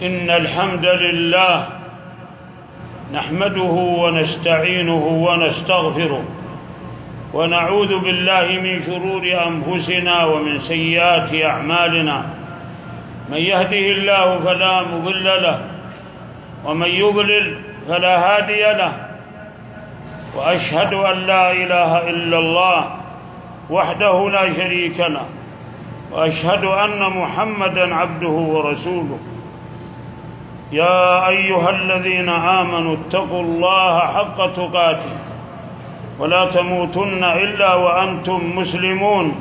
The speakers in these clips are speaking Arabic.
إن الحمد لله نحمده ونستعينه ونستغفره ونعوذ بالله من شرور أنفسنا ومن سيئات أعمالنا. من يهده الله فلا مضل له ومن يضلل فلا هادي له، وأشهد أن لا إله إلا الله وحده لا شريك له، وأشهد أن محمدًا عبده ورسوله. يا أيها الذين آمنوا اتقوا الله حق تقاته ولا تموتن إلا وأنتم مسلمون.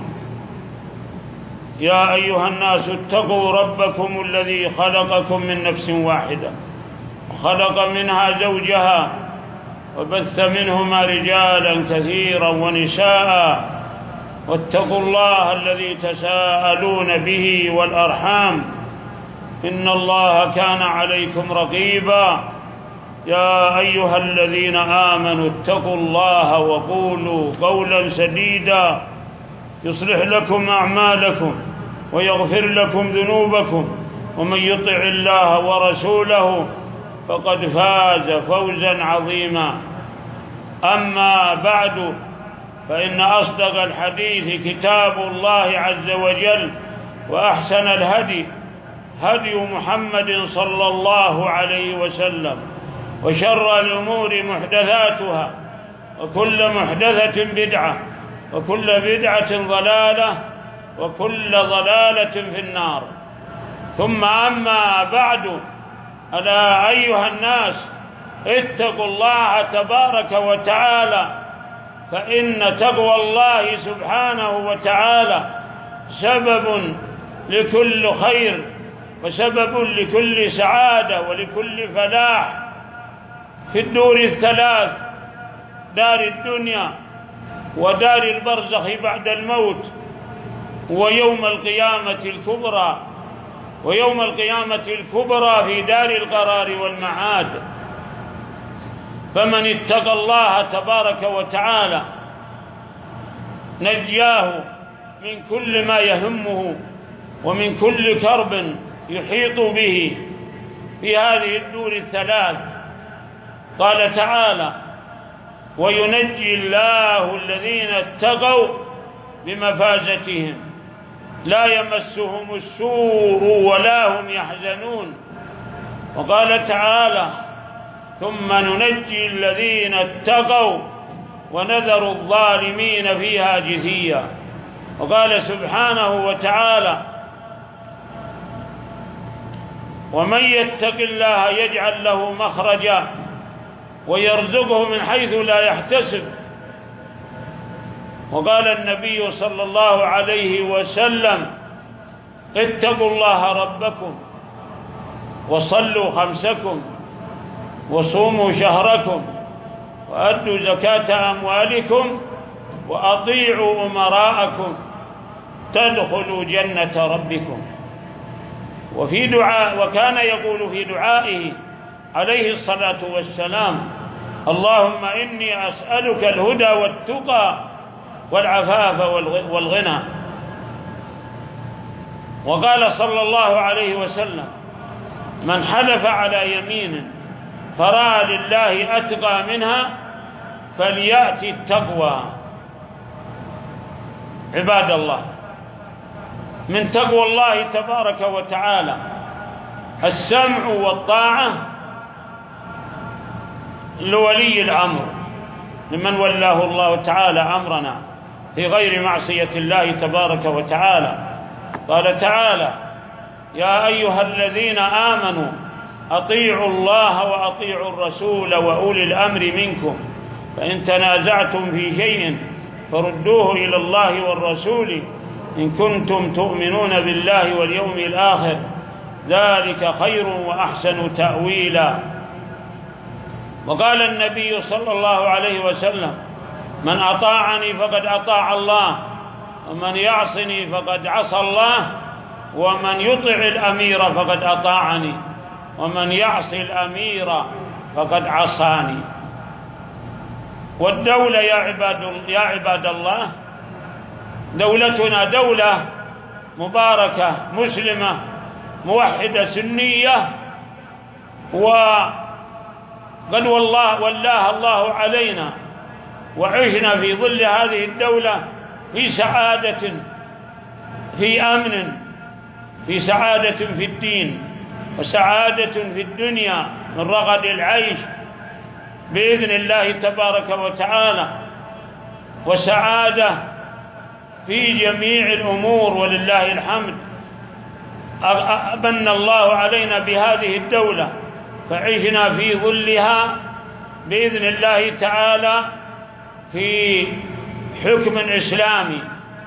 يا أيها الناس اتقوا ربكم الذي خلقكم من نفس واحدة وخلق منها زوجها وبث منهما رجالا كثيرا ونساء، واتقوا الله الذي تساءلون به والأرحام إن الله كان عليكم رقيبا. يا أيها الذين آمنوا اتقوا الله وقولوا قولا سديدا يصلح لكم أعمالكم ويغفر لكم ذنوبكم، ومن يطع الله ورسوله فقد فاز فوزا عظيما. أما بعد، فإن أصدق الحديث كتاب الله عز وجل، وأحسن الهدي هدي محمد صلى الله عليه وسلم، وشر الأمور محدثاتها، وكل محدثة بدعة، وكل بدعة ضلالة، وكل ضلالة في النار. ثم أما بعد، ألا أيها الناس اتقوا الله تبارك وتعالى، فإن تقوى الله سبحانه وتعالى سبب لكل خير، وسبب لكل سعادة ولكل فلاح في الدور الثلاث: دار الدنيا ودار البرزخ بعد الموت ويوم القيامة الكبرى. ويوم القيامة الكبرى في دار القرار والمعاد. فمن اتقى الله تبارك وتعالى نجاه من كل ما يهمه ومن كل كرب يحيط به في هذه الدور الثلاث. قال تعالى: وينجي الله الذين اتقوا بمفازتهم لا يمسهم السوء ولا هم يحزنون. وقال تعالى: ثم ننجي الذين اتقوا ونذر الظالمين فيها جثيا. وقال سبحانه وتعالى: ومن يتق الله يجعل له مخرجا ويرزقه من حيث لا يحتسب. وقال النبي صلى الله عليه وسلم: اتقوا الله ربكم وصلوا خمسكم وصوموا شهركم وأدوا زكاة أموالكم وأطيعوا أمراءكم تدخلوا جنة ربكم. وفي دعاء، وكان يقول في دعائه عليه الصلاة والسلام: اللهم إني أسألك الهدى والتقى والعفاف والغنى. وقال صلى الله عليه وسلم: من حلف على يمين فرأى لله أتقى منها فليأتي التقوى. عباد الله، من تقوى الله تبارك وتعالى السمع والطاعة لولي الأمر، لمن ولاه الله تعالى أمرنا في غير معصية الله تبارك وتعالى. قال تعالى: يا أيها الذين آمنوا أطيعوا الله وأطيعوا الرسول وأولي الأمر منكم، فإن تنازعتم في شيء فردوه إلى الله والرسول إن كنتم تؤمنون بالله واليوم الآخر، ذلك خير وأحسن تأويلا. وقال النبي صلى الله عليه وسلم: من أطاعني فقد أطاع الله، ومن يعصني فقد عصى الله، ومن يطع الأمير فقد أطاعني، ومن يعصي الأمير فقد عصاني. والدولة يا عباد الله، دولتنا دولة مباركة مسلمة موحدة سنية وقد ولاها الله علينا، وعشنا في ظل هذه الدولة في سعادة، في أمن، في سعادة في الدين، وسعادة في الدنيا من رغد العيش بإذن الله تبارك وتعالى، وسعادة في جميع الأمور ولله الحمد. أمن الله علينا بهذه الدولة فعشنا في ظلها بإذن الله تعالى في حكم إسلامي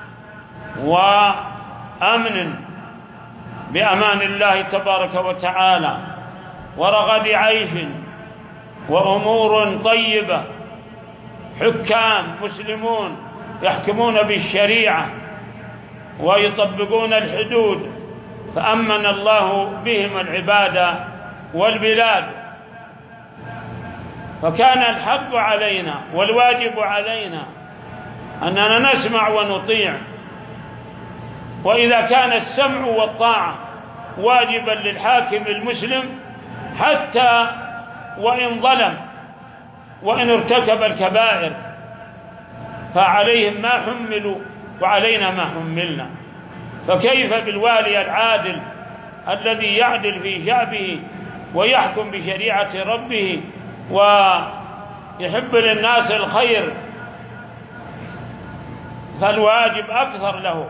وأمن بأمان الله تبارك وتعالى، ورغد عيش وأمور طيبة، حكام مسلمون يحكمون بالشريعة ويطبقون الحدود، فأمن الله بهم العباد والبلاد. فكان الحق علينا والواجب علينا أننا نسمع ونطيع، وإذا كان السمع والطاعة واجبا للحاكم المسلم حتى وإن ظلم وإن ارتكب الكبائر، فعليهم ما حملوا وعلينا ما حملنا. فكيف بالوالي العادل الذي يعدل في شعبه ويحكم بشريعة ربه ويحب للناس الخير، فالواجب أكثر له.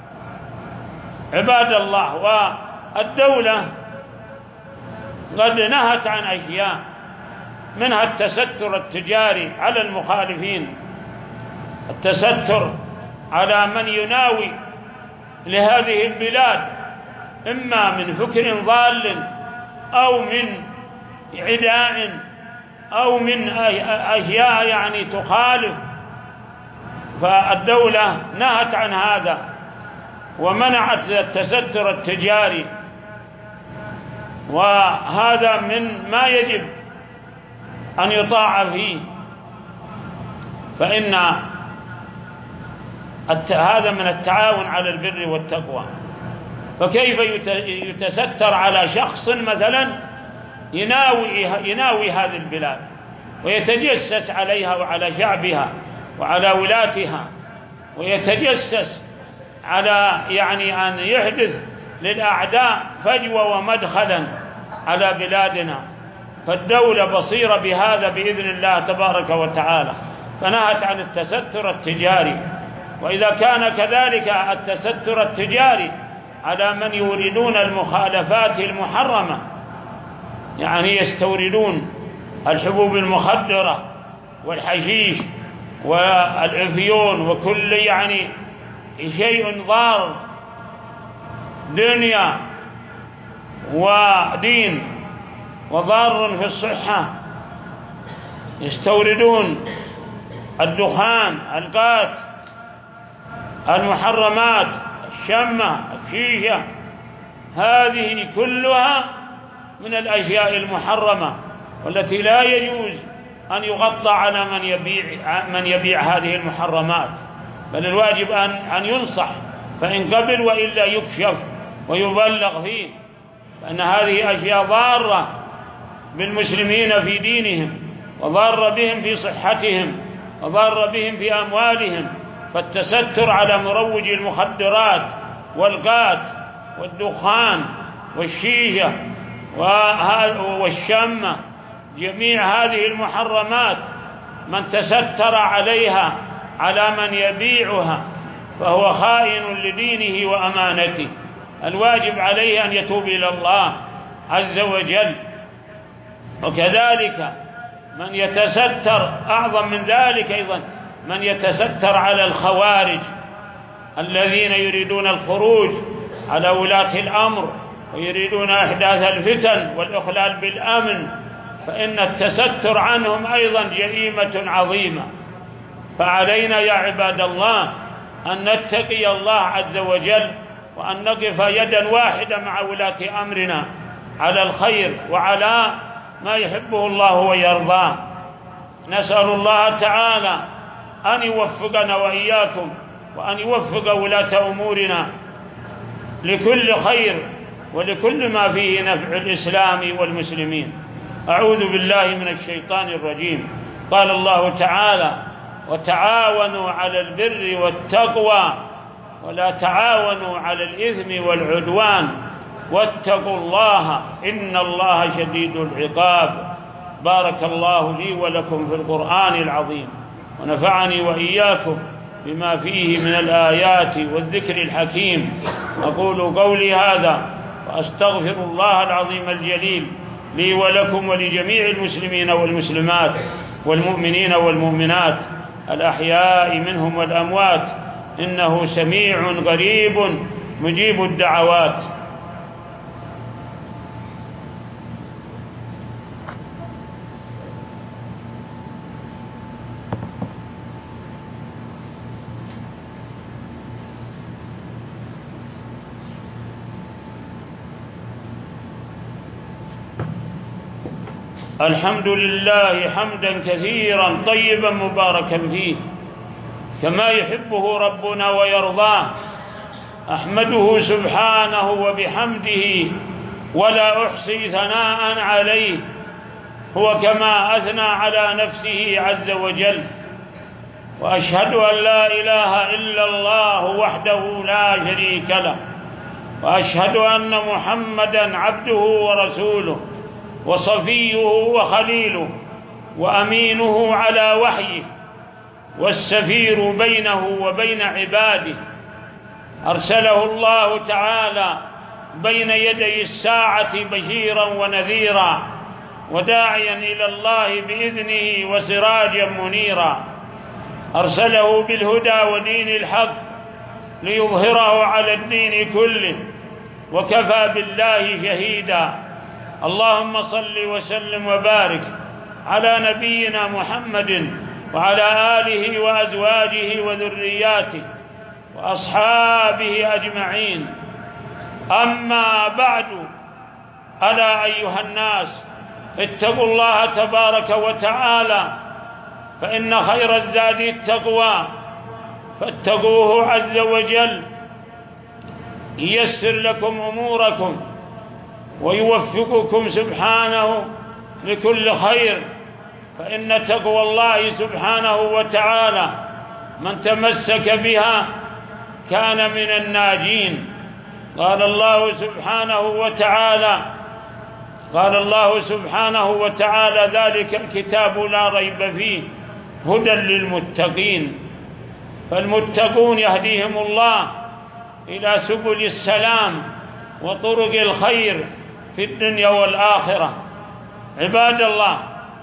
عباد الله، والدولة قد نهت عن أشياء، منها التستر التجاري على المخالفين، التستر على من يناوي لهذه البلاد إما من فكر ضال أو من عداء أو من أشياء يعني تخالف. فالدولة نهت عن هذا ومنعت التستر التجاري، وهذا من ما يجب أن يطاع فيه، فإن هذا من التعاون على البر والتقوى. فكيف يتستر على شخص مثلا يناوي هذه البلاد ويتجسس عليها وعلى شعبها وعلى ولاتها، ويتجسس على يعني أن يحدث للأعداء فجوة ومدخلا على بلادنا. فالدولة بصيرة بهذا بإذن الله تبارك وتعالى، فنهت عن التستر التجاري. وإذا كان كذلك التستر التجاري على من يوردون المخالفات المحرمة، يعني يستوردون الحبوب المخدرة والحشيش والأفيون وكل يعني شيء ضار دنيا ودين وضار في الصحة، يستوردون الدخان، القات، المحرمات، الشمة، الشيشة، هذه كلها من الأشياء المحرمة والتي لا يجوز أن يغطى على من يبيع هذه المحرمات، بل الواجب أن ينصح، فإن قبل وإلا يكشف ويبلغ فيه، فإن هذه أشياء ضارة بالمسلمين في دينهم، وضارة بهم في صحتهم، وضارة بهم في أموالهم. فالتستر على مروج المخدرات والقات والدخان والشيشة والشمة، جميع هذه المحرمات من تستر عليها على من يبيعها فهو خائن لدينه وأمانته. الواجب عليه أن يتوب إلى الله عز وجل. وكذلك من يتستر، أعظم من ذلك أيضا من يتستر على الخوارج الذين يريدون الخروج على ولاة الأمر ويريدون إحداث الفتن والإخلال بالأمن، فإن التستر عنهم أيضا جريمة عظيمة. فعلينا يا عباد الله أن نتقي الله عز وجل، وأن نقف يدا واحدة مع ولاة أمرنا على الخير وعلى ما يحبه الله ويرضاه. نسأل الله تعالى أن يوفقنا وإياكم، وأن يوفق ولاة أمورنا لكل خير ولكل ما فيه نفع الإسلام والمسلمين. أعوذ بالله من الشيطان الرجيم. قال الله تعالى: وتعاونوا على البر والتقوى ولا تعاونوا على الإثم والعدوان واتقوا الله إن الله شديد العقاب. بارك الله لي ولكم في القرآن العظيم، ونفعني وإياكم بما فيه من الآيات والذكر الحكيم. أقول قولي هذا وأستغفر الله العظيم الجليل لي ولكم ولجميع المسلمين والمسلمات والمؤمنين والمؤمنات الأحياء منهم والأموات، إنه سميع قريب مجيب الدعوات. الحمد لله حمدا كثيرا طيبا مباركا فيه كما يحبه ربنا ويرضاه. أحمده سبحانه وبحمده ولا أحصي ثناء عليه، هو كما أثنى على نفسه عز وجل. وأشهد أن لا إله إلا الله وحده لا شريك له، وأشهد أن محمدا عبده ورسوله وصفيه وخليله وأمينه على وحيه والسفير بينه وبين عباده. أرسله الله تعالى بين يدي الساعة بشيرا ونذيرا وداعيا إلى الله بإذنه وسراجا منيرا. أرسله بالهدى ودين الحق ليظهره على الدين كله، وكفى بالله شهيدا. اللهم صل وسلم وبارك على نبينا محمد وعلى آله وأزواجه وذرياته وأصحابه أجمعين. أما بعد، ألا أيها الناس اتقوا الله تبارك وتعالى، فإن خير الزاد التقوى، فاتقوه عز وجل ييسر لكم أموركم ويوفقكم سبحانه لكل خير. فإن تقوى الله سبحانه وتعالى من تمسك بها كان من الناجين. قال الله سبحانه وتعالى: ذلك الكتاب لا ريب فيه هدى للمتقين. فالمتقون يهديهم الله إلى سبل السلام وطرق الخير في الدنيا والآخرة. عباد الله،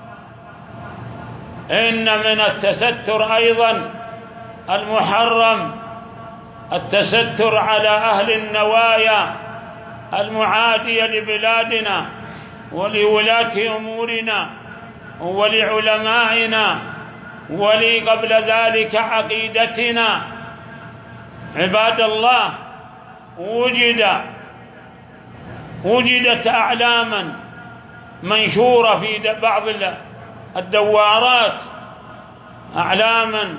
إن من التستر أيضا المحرم التستر على أهل النوايا المعادية لبلادنا ولولاة أمورنا ولعلمائنا ولقبل ذلك عقيدتنا. عباد الله، وجدت أعلاما منشورة في بعض الدوارات، أعلاما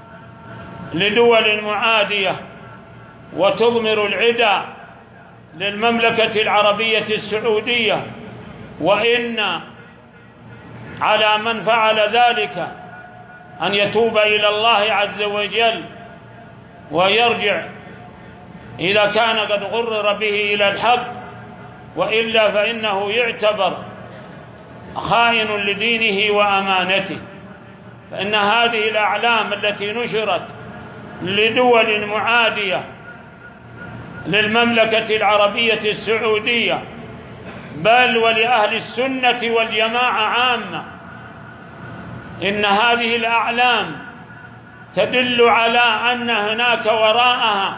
لدول معادية وتضمر العدا للمملكة العربية السعودية. وإن على من فعل ذلك أن يتوب إلى الله عز وجل ويرجع إذا كان قد غرر به إلى الحق، وإلا فإنه يعتبر خائن لدينه وأمانته. فإن هذه الأعلام التي نشرت لدول معادية للمملكة العربية السعودية، بل ولأهل السنة والجماعة عامة، إن هذه الأعلام تدل على أن هناك وراءها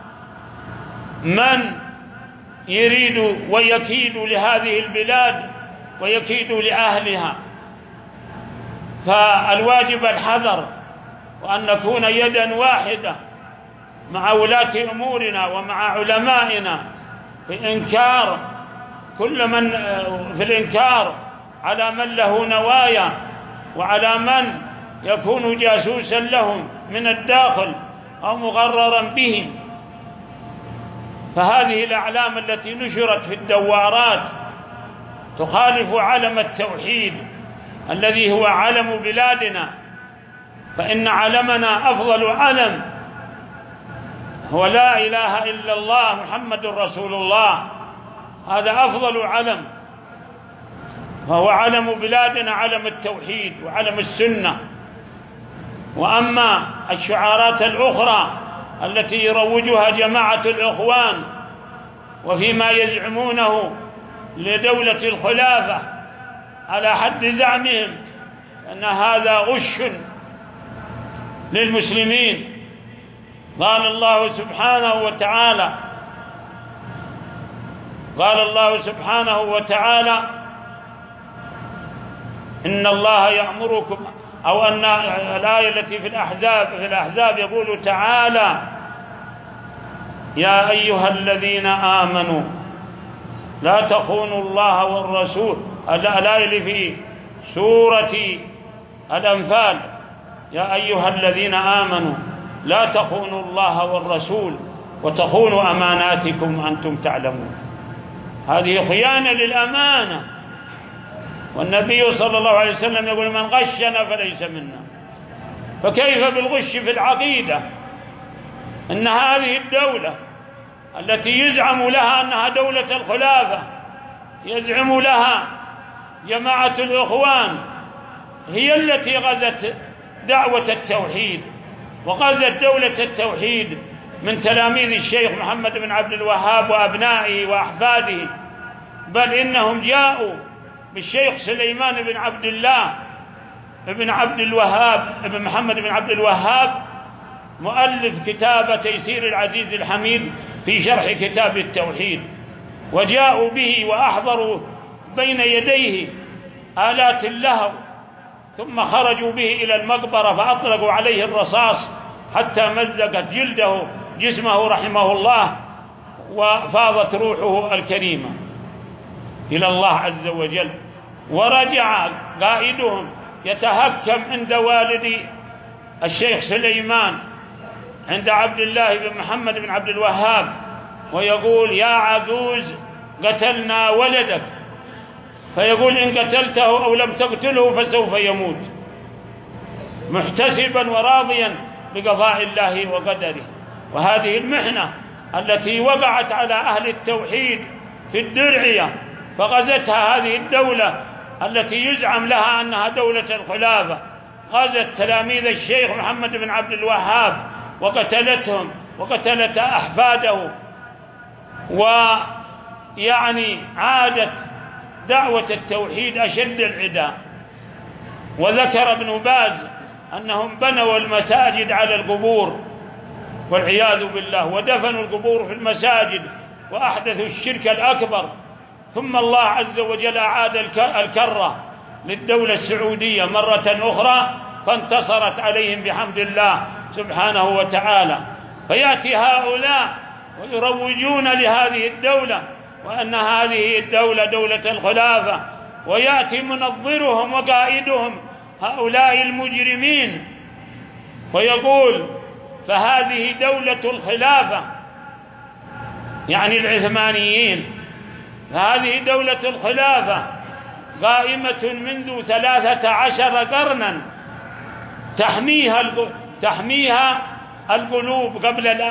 من يريد ويكيد لهذه البلاد ويكيد لأهلها. فالواجب الحذر، وأن نكون يدا واحدة مع ولاة أمورنا ومع علمائنا في إنكار كل من في الإنكار على من له نوايا وعلى من يكون جاسوسا لهم من الداخل أو مغررا بهم. فهذه الأعلام التي نشرت في الدوارات تخالف علم التوحيد الذي هو علم بلادنا، فإن علمنا أفضل علم هو لا إله إلا الله محمد رسول الله، هذا أفضل علم، فهو علم بلادنا علم التوحيد وعلم السنة. وأما الشعارات الأخرى التي يروجها جماعة الإخوان وفيما يزعمونه لدولة الخلافة على حد زعمهم أن هذا غش للمسلمين. قال الله سبحانه وتعالى إن الله يأمركم، أو أن الآية التي في الأحزاب يقول تعالى يا أيها الذين آمنوا لا تخونوا الله والرسول، الآية اللي في سورة الأنفال يا أيها الذين آمنوا لا تخونوا الله والرسول وتخونوا أماناتكم وأنتم تعلمون، هذه خيانة للأمانة. والنبي صلى الله عليه وسلم يقول من غشنا فليس منا. فكيف بالغش في العقيدة؟ إن هذه الدولة التي يزعم لها أنها دولة الخلافة، يزعم لها جماعة الإخوان، هي التي غزت دعوة التوحيد وغزت دولة التوحيد من تلاميذ الشيخ محمد بن عبد الوهاب وأبنائه وأحفاده، بل إنهم جاءوا بالشيخ سليمان بن عبد الله بن عبد الوهاب بن محمد بن عبد الوهاب مؤلف كتاب تيسير العزيز الحميد في شرح كتاب التوحيد، وجاءوا به وأحضروا بين يديه آلات اللهو، ثم خرجوا به إلى المقبرة فأطلقوا عليه الرصاص حتى مزقت جسمه رحمه الله، وفاضت روحه الكريمة إلى الله عز وجل. ورجع قائدهم يتهكم عند والد الشيخ سليمان عند عبد الله بن محمد بن عبد الوهاب ويقول يا عجوز قتلنا ولدك، فيقول إن قتلته أو لم تقتله فسوف يموت، محتسبا وراضيا بقضاء الله وقدره. وهذه المحنة التي وقعت على أهل التوحيد في الدرعية فغزتها هذه الدولة التي يزعم لها أنها دولة الخلافة، غزت تلاميذ الشيخ محمد بن عبد الوهاب وقتلتهم وقتلت أحفاده، ويعني عادت دعوة التوحيد أشد العداء. وذكر ابن باز أنهم بنوا المساجد على القبور والعياذ بالله، ودفنوا القبور في المساجد وأحدثوا الشرك الأكبر. ثم الله عز وجل أعاد الكرة للدولة السعودية مرة أخرى فانتصرت عليهم بحمد الله سبحانه وتعالى. فيأتي هؤلاء ويروجون لهذه الدولة وأن هذه الدولة دولة الخلافة، ويأتي منظرهم وقائدهم هؤلاء المجرمين ويقول فهذه دولة الخلافة، يعني العثمانيين، هذه دولة الخلافة قائمة منذ 13 قرنا تحميها القلوب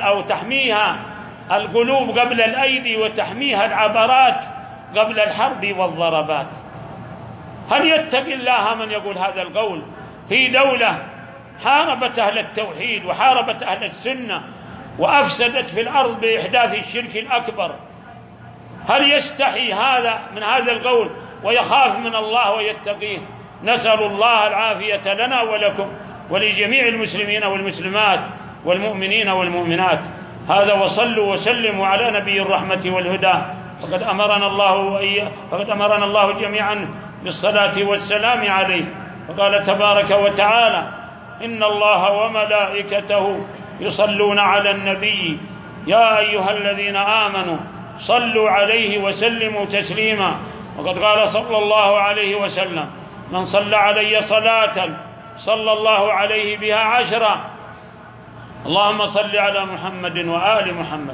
قبل الأيدي، وتحميها العبرات قبل الحرب والضربات. هل يتقي الله من يقول هذا القول في دولة حاربت أهل التوحيد وحاربت أهل السنة وأفسدت في الأرض بإحداث الشرك الأكبر؟ هل يستحي من هذا القول ويخاف من الله ويتقيه؟ نسأل الله العافية لنا ولكم ولجميع المسلمين والمسلمات والمؤمنين والمؤمنات. هذا وصلوا وسلموا على نبي الرحمة والهدى، فقد أمرنا الله جميعا بالصلاة والسلام عليه. وقال تبارك وتعالى إن الله وملائكته يصلون على النبي يا أيها الذين آمنوا صلوا عليه وسلموا تسليما. وقد قال صلى الله عليه وسلم من صلى علي صلاة صلى الله عليه بها 10. اللهم صل على محمد وآل محمد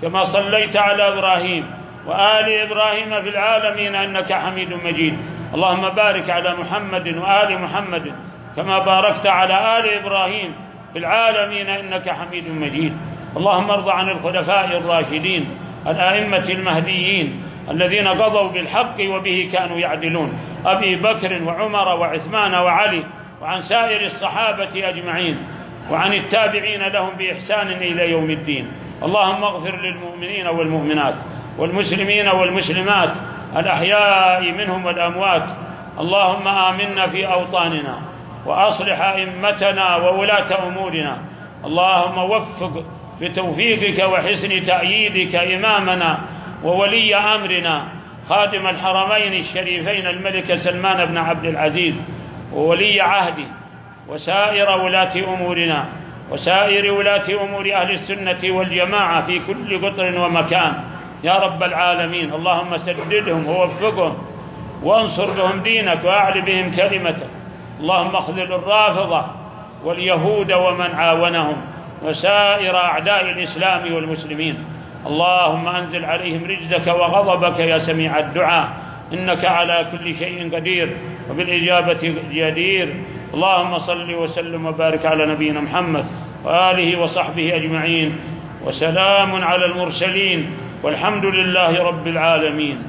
كما صليت على إبراهيم وآل إبراهيم في العالمين إنك حميد مجيد. اللهم بارك على محمد وآل محمد كما باركت على آل إبراهيم في العالمين إنك حميد مجيد. اللهم ارض عن الخلفاء الراشدين الأئمة المهديين الذين قضوا بالحق وبه كانوا يعدلون، أبي بكر وعمر وعثمان وعلي، وعن سائر الصحابة أجمعين، وعن التابعين لهم بإحسان إلى يوم الدين. اللهم اغفر للمؤمنين والمؤمنات والمسلمين والمسلمات الأحياء منهم والأموات. اللهم آمنا في أوطاننا وأصلح أئمتنا وولاة أمورنا. اللهم وفق بتوفيقك وحسن تأييدك إمامنا وولي أمرنا خادم الحرمين الشريفين الملك سلمان بن عبد العزيز وولي عهده وسائر ولاة أمورنا وسائر ولاة أمور أهل السنة والجماعة في كل قطر ومكان يا رب العالمين. اللهم سددهم ووفقهم وانصر بهم دينك وأعل بهم كلمتك. اللهم اخذل الرافضة واليهود ومن عاونهم وسائر أعداء الإسلام والمسلمين. اللهم أنزل عليهم رجزك وغضبك يا سميع الدعاء، إنك على كل شيء قدير وبالإجابة جدير. اللهم صل وسلم وبارك على نبينا محمد وآله وصحبه أجمعين، وسلام على المرسلين، والحمد لله رب العالمين.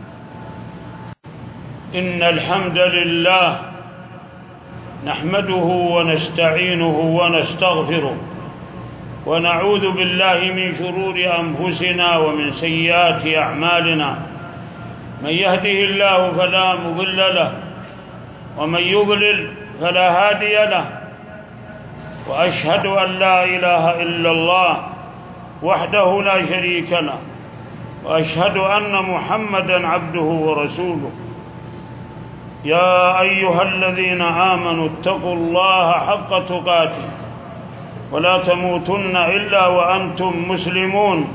إن الحمد لله نحمده ونستعينه ونستغفره، ونعوذ بالله من شرور أنفسنا ومن سيئات أعمالنا. من يهده الله فلا مضل له، ومن يضلل فلا هادي له. وأشهد أن لا إله إلا الله وحده لا شريك له، وأشهد أن محمدًا عبده ورسوله. يا أيها الذين آمنوا اتقوا الله حق تقاته ولا تموتن إلا وأنتم مسلمون.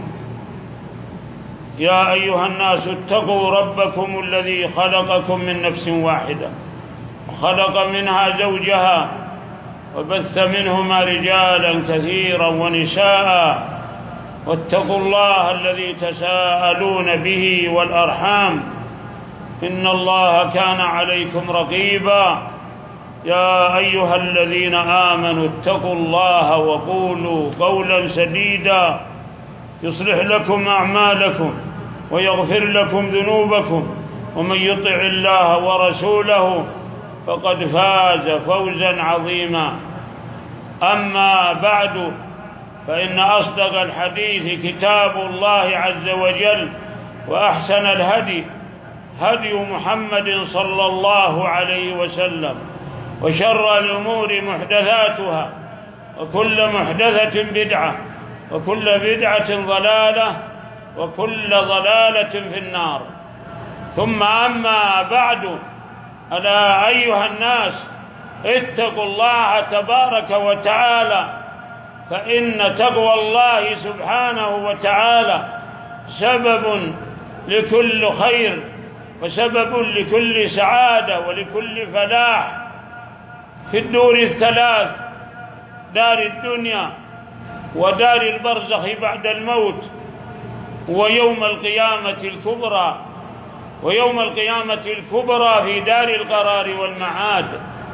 يا أيها الناس اتقوا ربكم الذي خلقكم من نفس واحدة وخلق منها زوجها وبث منهما رجالا كثيرا ونساء، واتقوا الله الذي تساءلون به والأرحام إن الله كان عليكم رقيبا. يا أيها الذين آمنوا اتقوا الله وقولوا قولا سديدا يصلح لكم أعمالكم ويغفر لكم ذنوبكم، ومن يطع الله ورسوله فقد فاز فوزا عظيما. أما بعد، فإن أصدق الحديث كتاب الله عز وجل، وأحسن الهدي هدي محمد صلى الله عليه وسلم، وشر الأمور محدثاتها، وكل محدثة بدعة، وكل بدعة ضلالة، وكل ضلالة في النار. ثم أما بعد، ألا أيها الناس اتقوا الله تبارك وتعالى، فإن تقوى الله سبحانه وتعالى سبب لكل خير، وسبب لكل سعادة ولكل فلاح في الدور الثلاث: دار الدنيا ودار البرزخ بعد الموت ويوم القيامة الكبرى. ويوم القيامة الكبرى في دار القرار والمعاد.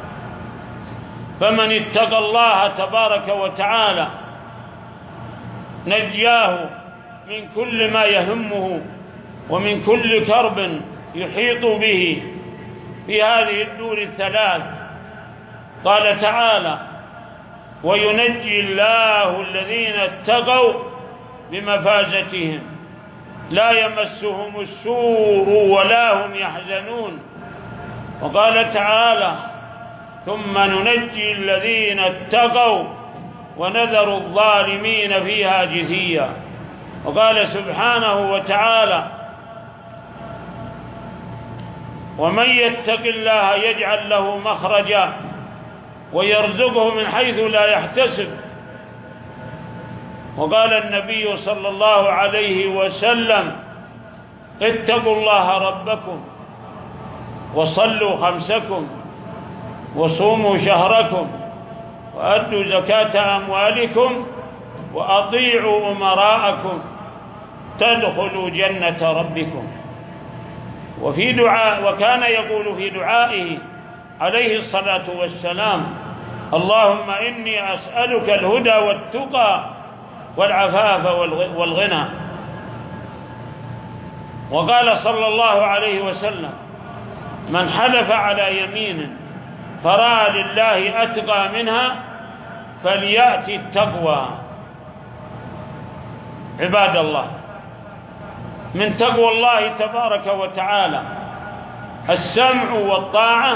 فمن اتقى الله تبارك وتعالى نجاه من كل ما يهمه ومن كل كرب يحيط به في هذه الدور الثلاث. قال تعالى: وينجي الله الذين اتقوا بمفازتهم لا يمسهم السوء ولا هم يحزنون. وقال تعالى: ثم ننجي الذين اتقوا ونذر الظالمين فيها جثيا. وقال سبحانه وتعالى: ومن يتق الله يجعل له مخرجا ويرزقه من حيث لا يحتسب. وقال النبي صلى الله عليه وسلم: اتقوا الله ربكم وصلوا خمسكم وصوموا شهركم وأدوا زكاة أموالكم وأطيعوا أمراءكم تدخلوا جنة ربكم. وفي دعاء، وكان يقول في دعائه عليه الصلاة والسلام: اللهم إني أسألك الهدى والتقى والعفاف والغنى. وقال صلى الله عليه وسلم: من حلف على يمين فرأى لله أتقى منها فليأتي التقوى. عباد الله، من تقوى الله تبارك وتعالى السمع والطاعة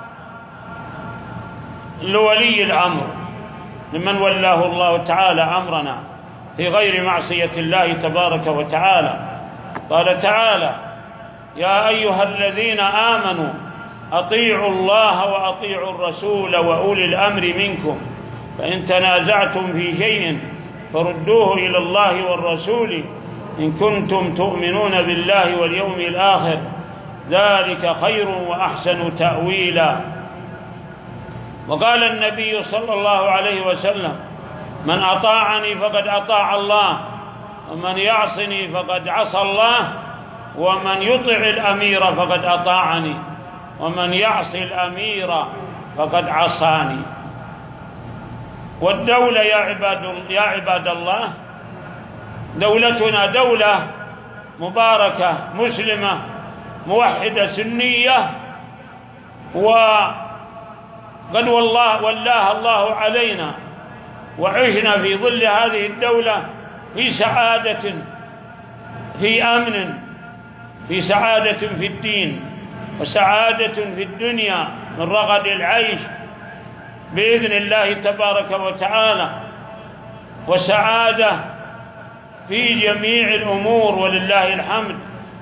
لولي الأمر، لمن ولاه الله تعالى أمرنا في غير معصية الله تبارك وتعالى. قال تعالى: يا أيها الذين آمنوا أطيعوا الله وأطيعوا الرسول وأولي الأمر منكم، فإن تنازعتم في شيء فردوه إلى الله والرسول إن كنتم تؤمنون بالله واليوم الآخر، ذلك خير وأحسن تأويلا. وقال النبي صلى الله عليه وسلم: من أطاعني فقد أطاع الله، ومن يعصني فقد عصى الله، ومن يطع الأمير فقد أطاعني، ومن يعصي الأمير فقد عصاني. والدولة يا عباد الله، دولتنا دولة مباركة مسلمة موحدة سنية، وقد ولاها الله علينا، وعشنا في ظل هذه الدولة في سعادة، في أمن، في سعادة في الدين، وسعادة في الدنيا من رغد العيش بإذن الله تبارك وتعالى، وسعادة في جميع الأمور ولله الحمد.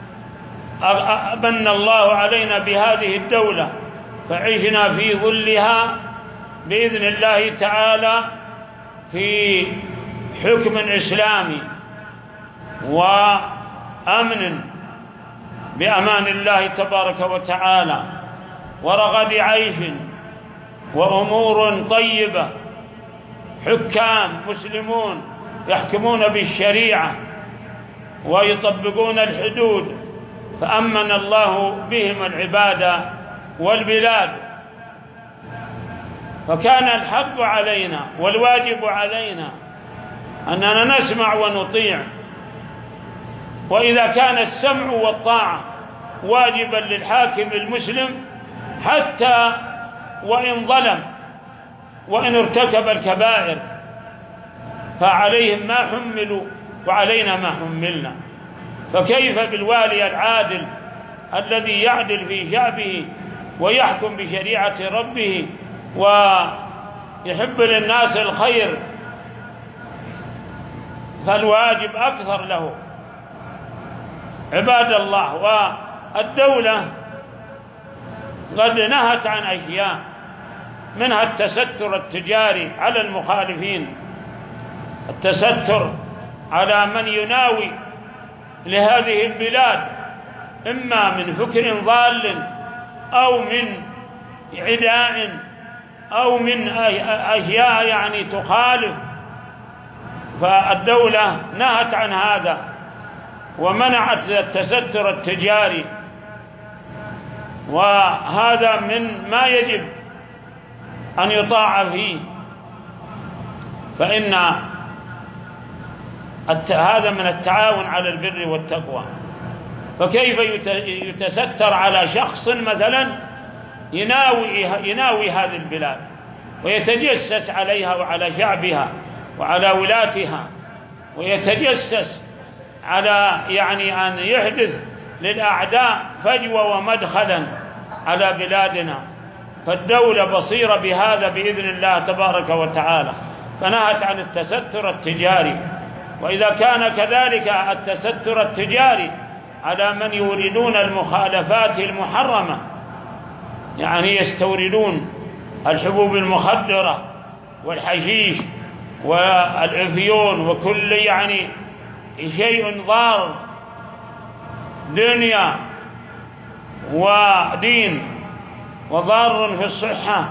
أمن الله علينا بهذه الدولة فعشنا في ظلها بإذن الله تعالى في حكم إسلامي وأمن بأمان الله تبارك وتعالى، ورغد عيش وأمور طيبة، حكام مسلمون يحكمون بالشريعة ويطبقون الحدود، فأمن الله بهم العباد والبلاد. فكان الحق علينا والواجب علينا أننا نسمع ونطيع. وإذا كان السمع والطاعة واجبا للحاكم المسلم حتى وإن ظلم وإن ارتكب الكبائر، فعليهم ما حملوا وعلينا ما حملنا، فكيف بالوالي العادل الذي يعدل في شعبه ويحكم بشريعة ربه ويحب للناس الخير، فالواجب أكثر له. عباد الله، والدولة قد نهت عن أشياء، منها التستر التجاري على المخالفين، التستر على من يناوي لهذه البلاد إما من فكر ضال أو من عداء أو من أشياء يعني تخالف. فالدولة نهت عن هذا ومنعت التستر التجاري، وهذا من ما يجب أن يطاع فيه، فإن هذا من التعاون على البر والتقوى. فكيف يتستر على شخص مثلا يناوي هذه البلاد ويتجسس عليها وعلى شعبها وعلى ولاتها، ويتجسس على يعني أن يحدث للأعداء فجوة ومدخلا على بلادنا. فالدولة بصيرة بهذا بإذن الله تبارك وتعالى، فنهت عن التستر التجاري. وإذا كان كذلك التستر التجاري على من يوردون المخالفات المحرمة، يعني يستوردون الحبوب المخدرة والحشيش والإفيون وكل يعني شيء ضار دنيا ودين وضار في الصحة،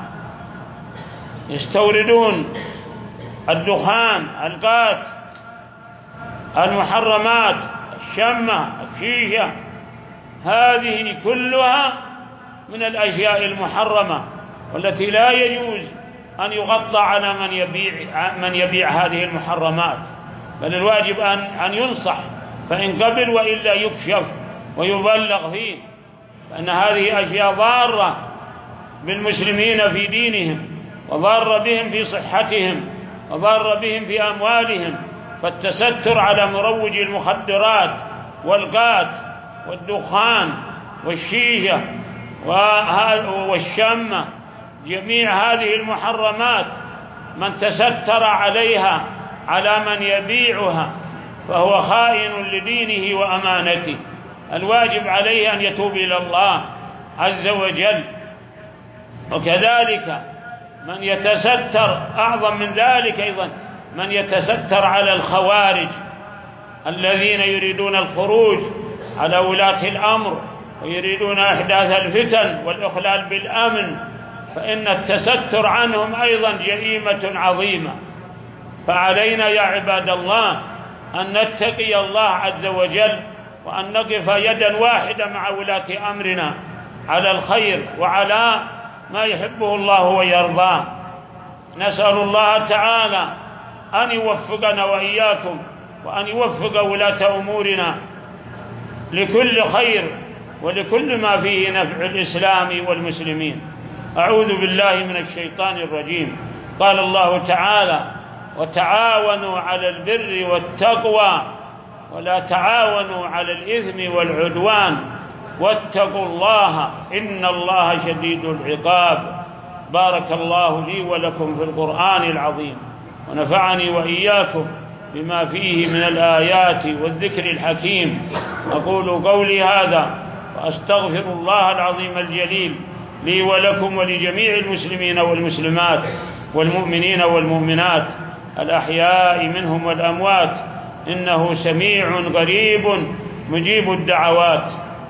يستوردون الدخان، القات، المحرمات، الشمة، الشيشة، هذه كلها من الأشياء المحرمة والتي لا يجوز أن يغطى على من يبيع هذه المحرمات، بل الواجب أن ينصح، فإن قبل وإلا يكشف ويبلغ فيه، فإن هذه أشياء ضارة بالمسلمين في دينهم، وضار بهم في صحتهم، وضار بهم في أموالهم. فالتستر على مروج المخدرات والقات والدخان والشيشة والشمة، جميع هذه المحرمات من تستر عليها على من يبيعها فهو خائن لدينه وأمانته. الواجب عليه أن يتوب إلى الله عز وجل. وكذلك من يتستر، أعظم من ذلك أيضا، من يتستر على الخوارج الذين يريدون الخروج على ولاة الأمر ويريدون إحداث الفتن والإخلال بالأمن، فإن التستر عنهم أيضا جريمة عظيمة. فعلينا يا عباد الله أن نتقي الله عز وجل، وأن نقف يدا واحدة مع ولاة أمرنا على الخير وعلى ما يحبه الله ويرضاه. نسأل الله تعالى أن يوفقنا وإياكم، وأن يوفق ولاة أمورنا لكل خير ولكل ما فيه نفع الإسلام والمسلمين. أعوذ بالله من الشيطان الرجيم. قال الله تعالى: وتعاونوا على البر والتقوى ولا تعاونوا على الإثم والعدوان واتقوا الله إن الله شديد العقاب. بارك الله لي ولكم في القرآن العظيم، ونفعني وإياكم بما فيه من الآيات والذكر الحكيم. أقول قولي هذا وأستغفر الله العظيم الجليل لي ولكم ولجميع المسلمين والمسلمات والمؤمنين والمؤمنات الأحياء منهم والأموات، إنه سميع قريب مجيب الدعوات.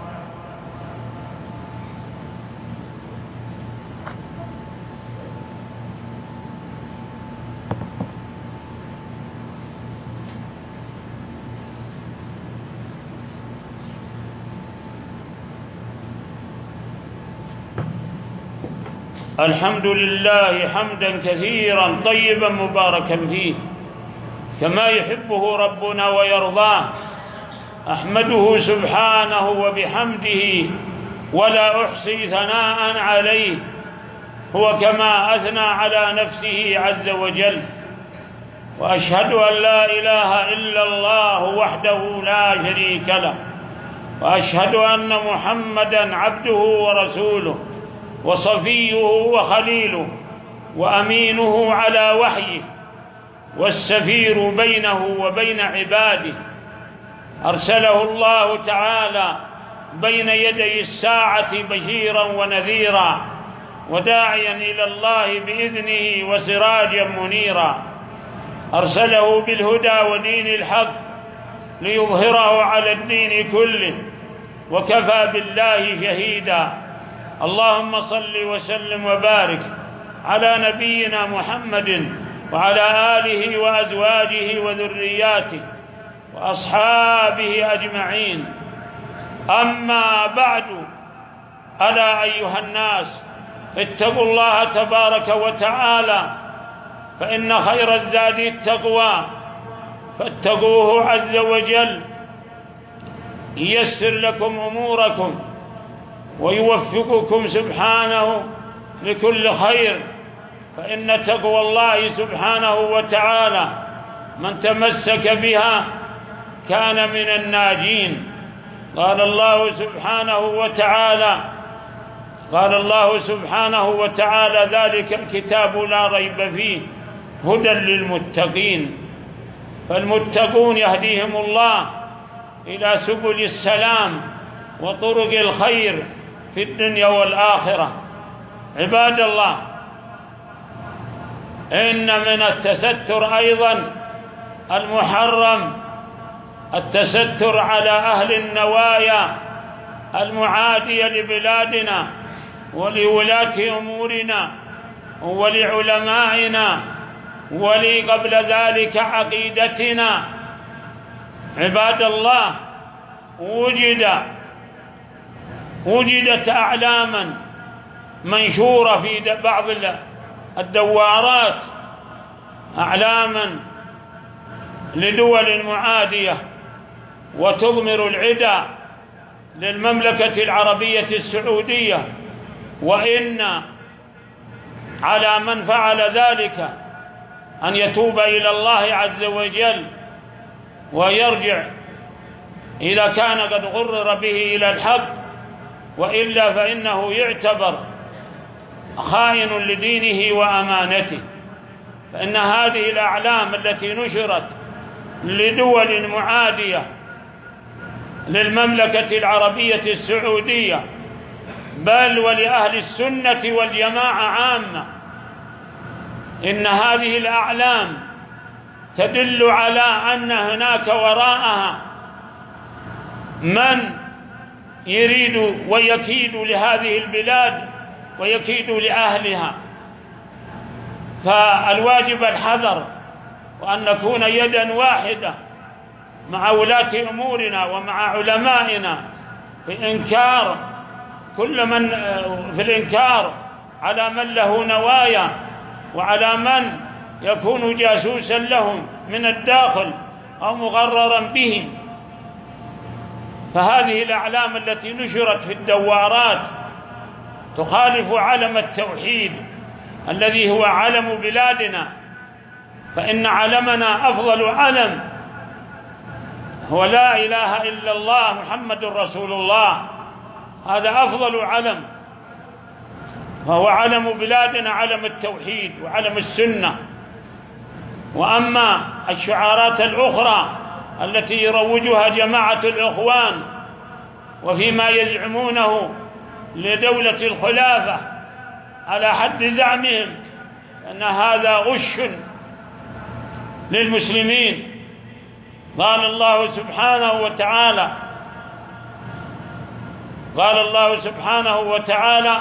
الحمد لله حمدا كثيرا طيبا مباركا فيه كما يحبه ربنا ويرضاه. أحمده سبحانه وبحمده ولا أحصي ثناء عليه، هو كما أثنى على نفسه عز وجل. وأشهد أن لا إله إلا الله وحده لا شريك له، وأشهد أن محمدا عبده ورسوله وصفيه وخليله وأمينه على وحيه، والسفير بينه وبين عباده. أرسله الله تعالى بين يدي الساعة بشيرا ونذيرا، وداعيا إلى الله بإذنه وسراجا منيرا. أرسله بالهدى ودين الحق ليظهره على الدين كله، وكفى بالله شهيدا. اللهم صل وسلم وبارك على نبينا محمد وعلى آله وأزواجه وذرياته وأصحابه أجمعين. أما بعد، ألا أيها الناس اتقوا الله تبارك وتعالى، فإن خير الزاد التقوى، فاتقوه عز وجل ييسر لكم أموركم ويوفقكم سبحانه لكل خير. فإن تقوى الله سبحانه وتعالى من تمسك بها كان من الناجين. قال الله سبحانه وتعالى: ذلك الكتاب لا ريب فيه هدى للمتقين. فالمتقون يهديهم الله إلى سبل السلام وطرق الخير في الدنيا والآخرة. عباد الله، إن من التستر أيضا المحرم التستر على أهل النوايا المعادية لبلادنا ولولاة أمورنا ولعلمائنا ولقبل ذلك عقيدتنا. عباد الله، وجدت أعلاما منشورة في بعض الدوارات، أعلاما لدول معادية وتضمر العدا للمملكة العربية السعودية، وإن على من فعل ذلك أن يتوب إلى الله عز وجل ويرجع إذا كان قد غرر به إلى الحق، وإلا فإنه يعتبر خائن لدينه وأمانته. فإن هذه الأعلام التي نشرت لدول معادية للمملكة العربية السعودية، بل ولأهل السنة والجماعة عامة، إن هذه الأعلام تدل على أن هناك وراءها من يريد ويكيد لهذه البلاد ويكيد لأهلها. فالواجب الحذر، وأن نكون يدا واحدة مع ولاة أمورنا ومع علمائنا في إنكار كل من في الإنكار على من له نوايا وعلى من يكون جاسوسا لهم من الداخل أو مغررا بهم. فهذه الأعلام التي نشرت في الدوارات تخالف علم التوحيد الذي هو علم بلادنا، فإن علمنا أفضل علم هو لا إله إلا الله محمد رسول الله، هذا أفضل علم، وهو علم بلادنا علم التوحيد وعلم السنة. وأما الشعارات الأخرى التي يروجها جماعة الإخوان وفيما يزعمونه لدولة الخلافة على حد زعمهم، أن هذا غش للمسلمين. قال الله سبحانه وتعالى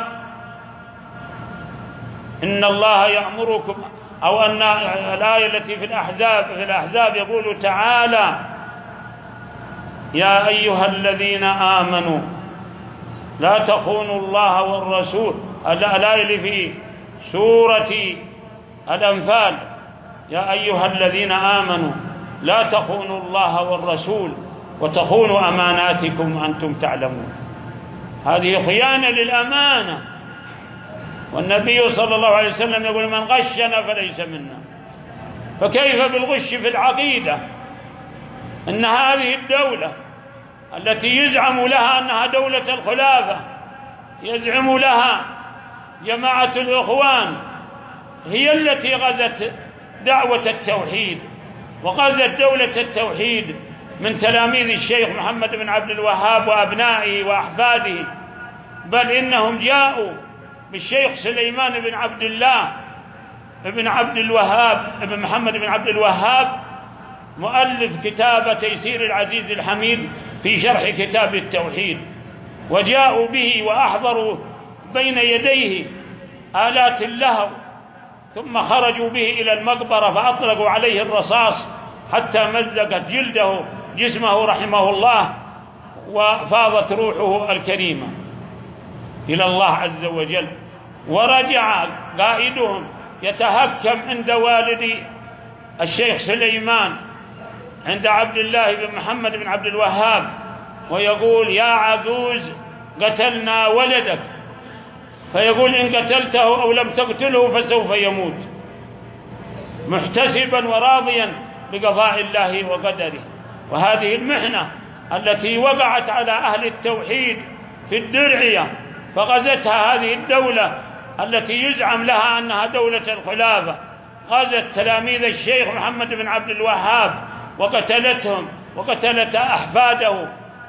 إن الله يأمركم، أو أن الآية التي في الأحزاب يقول تعالى يا أيها الذين آمنوا لا تخونوا الله والرسول، الآية اللي في سورة الأنفال يا أيها الذين آمنوا لا تخونوا الله والرسول وتخونوا أماناتكم وأنتم تعلمون. هذه خيانة للأمانة، والنبي صلى الله عليه وسلم يقول من غشنا فليس منا. فكيف بالغش في العقيدة؟ إن هذه الدولة التي يزعم لها أنها دولة الخلافة، يزعم لها جماعة الإخوان، هي التي غزت دعوة التوحيد وغزت دولة التوحيد من تلاميذ الشيخ محمد بن عبد الوهاب وأبنائه وأحفاده، بل إنهم جاءوا بالشيخ سليمان بن عبد الله بن عبد الوهاب بن محمد بن عبد الوهاب مؤلف كتاب تيسير العزيز الحميد في شرح كتاب التوحيد، وجاءوا به وأحضروا بين يديه آلات اللهو، ثم خرجوا به إلى المقبرة فأطلقوا عليه الرصاص حتى مزقت جسمه رحمه الله، وفاضت روحه الكريمة إلى الله عز وجل. ورجع قائدهم يتهكم عند والد الشيخ سليمان عند عبد الله بن محمد بن عبد الوهاب ويقول يا عجوز قتلنا ولدك، فيقول إن قتلته أو لم تقتله فسوف يموت، محتسبا وراضيا بقضاء الله وقدره. وهذه المحنة التي وقعت على أهل التوحيد في الدرعية فغزتها هذه الدولة التي يزعم لها أنها دولة الخلافة، غزت تلاميذ الشيخ محمد بن عبد الوهاب وقتلتهم وقتلت أحفاده،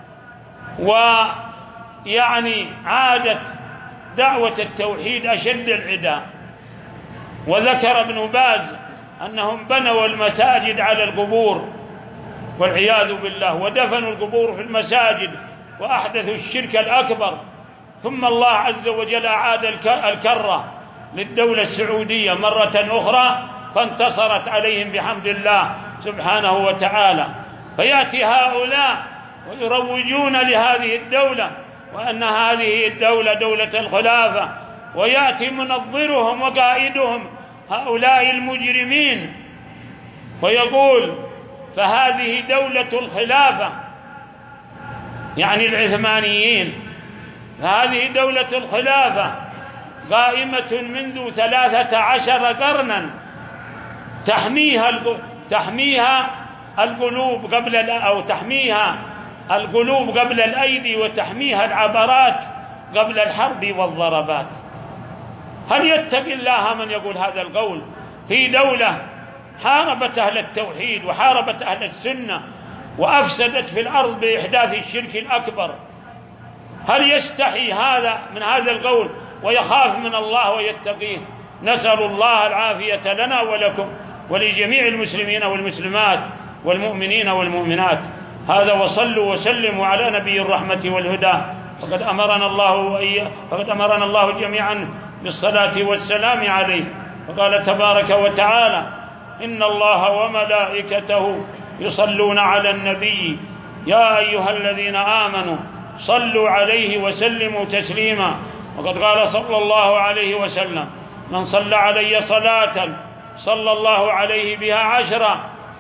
ويعني عادت دعوة التوحيد أشد العداء. وذكر ابن باز أنهم بنوا المساجد على القبور والعياذ بالله، ودفنوا القبور في المساجد وأحدثوا الشرك الأكبر. ثم الله عز وجل أعاد الكرة للدولة السعودية مرة أخرى فانتصرت عليهم بحمد الله سبحانه وتعالى. فيأتي هؤلاء ويروجون لهذه الدولة وأن هذه الدولة دولة الخلافة، ويأتي منظرهم وقائدهم هؤلاء المجرمين ويقول فهذه دولة الخلافة، يعني العثمانيين، هذه دولة الخلافة قائمة منذ 13 قرنا تحميها القلوب قبل الأيدي، وتحميها العبرات قبل الحرب والضربات. هل يتقي الله من يقول هذا القول في دولة حاربت أهل التوحيد وحاربت أهل السنة وأفسدت في الأرض بإحداث الشرك الأكبر؟ هل يستحي هذا من هذا القول ويخاف من الله ويتقيه؟ نسأل الله العافية لنا ولكم ولجميع المسلمين والمسلمات والمؤمنين والمؤمنات. هذا، وصلوا وسلموا على نبي الرحمة والهدى. فقد أمرنا الله جميعا بالصلاة والسلام عليه، وقال تبارك وتعالى: إن الله وملائكته يصلون على النبي يا أيها الذين آمنوا صلوا عليه وسلموا تسليما. وقد قال صلى الله عليه وسلم: من صلى علي صلاة صلى الله عليه بها 10.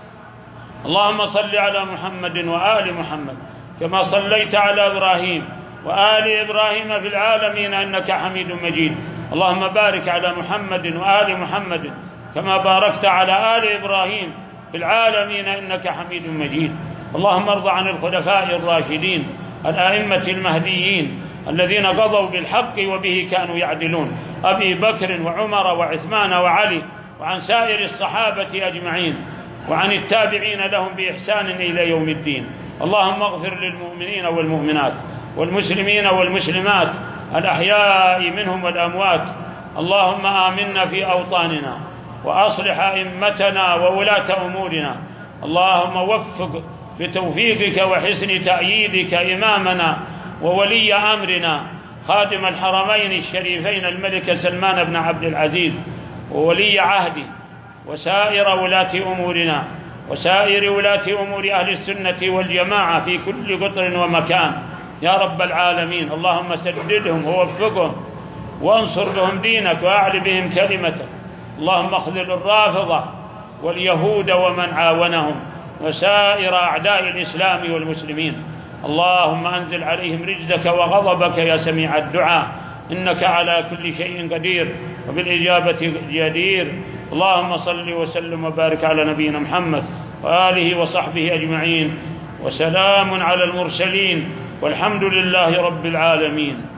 اللهم صل على محمد وآل محمد كما صليت على إبراهيم وآل إبراهيم في العالمين إنك حميد مجيد. اللهم بارك على محمد وآل محمد كما باركت على آل إبراهيم في العالمين إنك حميد مجيد. اللهم ارض عن الخلفاء الراشدين الأئمة المهديين الذين قضوا بالحق وبه كانوا يعدلون، أبي بكر وعمر وعثمان وعلي، وعن سائر الصحابة أجمعين، وعن التابعين لهم بإحسان إلى يوم الدين. اللهم اغفر للمؤمنين والمؤمنات والمسلمين والمسلمات الأحياء منهم والأموات. اللهم آمنا في أوطاننا وأصلح أئمتنا وولاة أمورنا. اللهم وفق بتوفيقك وحسن تأييدك إمامنا وولي أمرنا خادم الحرمين الشريفين الملك سلمان بن عبد العزيز وولي عهده، وسائر ولاة أمورنا وسائر ولاة أمور أهل السنة والجماعة في كل قطر ومكان يا رب العالمين. اللهم سددهم ووفقهم وانصر بهم دينك وأعل بهم كلمتك. اللهم اخذل الرافضة واليهود ومن عاونهم وسائر أعداء الإسلام والمسلمين. اللهم أنزل عليهم رجزك وغضبك يا سميع الدعاء، إنك على كل شيء قدير وبالإجابة جدير. اللهم صل وسلم وبارك على نبينا محمد وآله وصحبه أجمعين، وسلام على المرسلين، والحمد لله رب العالمين.